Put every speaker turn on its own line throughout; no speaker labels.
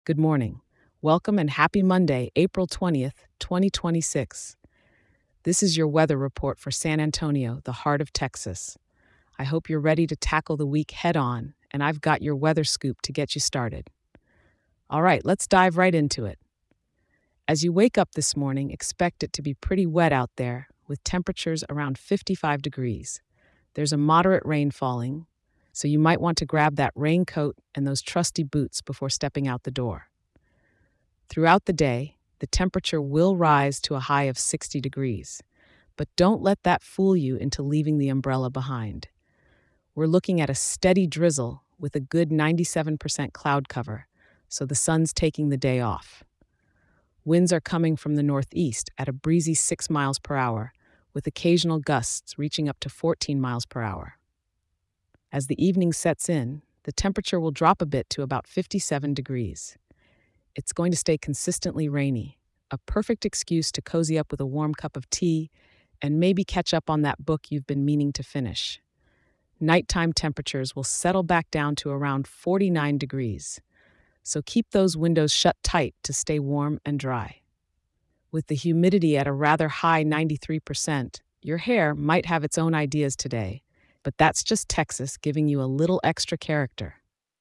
Good morning. Welcome and happy Monday, April 20th, 2026. This is your weather report for San Antonio, the heart of Texas. I hope you're ready to tackle the week head on, and I've got your weather scoop to get you started. All right, let's dive right into it. As you wake up this morning, expect it to be pretty wet out there, with temperatures around 55 degrees. There's a moderate rain falling, so you might want to grab that raincoat and those trusty boots before stepping out the door. Throughout the day, the temperature will rise to a high of 60 degrees, but don't let that fool you into leaving the umbrella behind. We're looking at a steady drizzle with a good 97% cloud cover, so the sun's taking the day off. Winds are coming from the northeast at a breezy 6 miles per hour, with occasional gusts reaching up to 14 miles per hour. As the evening sets in, the temperature will drop a bit to about 57 degrees. It's going to stay consistently rainy, a perfect excuse to cozy up with a warm cup of tea and maybe catch up on that book you've been meaning to finish. Nighttime temperatures will settle back down to around 49 degrees, so keep those windows shut tight to stay warm and dry. With the humidity at a rather high 93%, your hair might have its own ideas today, but that's just Texas giving you a little extra character.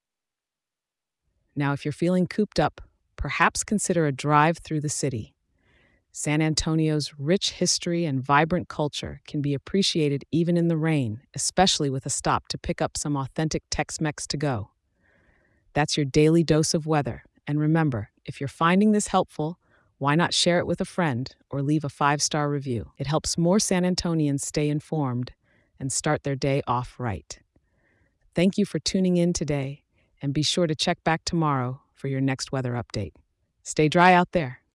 Now, if you're feeling cooped up, perhaps consider a drive through the city. San Antonio's rich history and vibrant culture can be appreciated even in the rain, especially with a stop to pick up some authentic Tex-Mex to go. That's your daily dose of weather. And remember, if you're finding this helpful, why not share it with a friend or leave a 5-star review? It helps more San Antonians stay informed and start their day off right. Thank you for tuning in today, and be sure to check back tomorrow for your next weather update. Stay dry out there.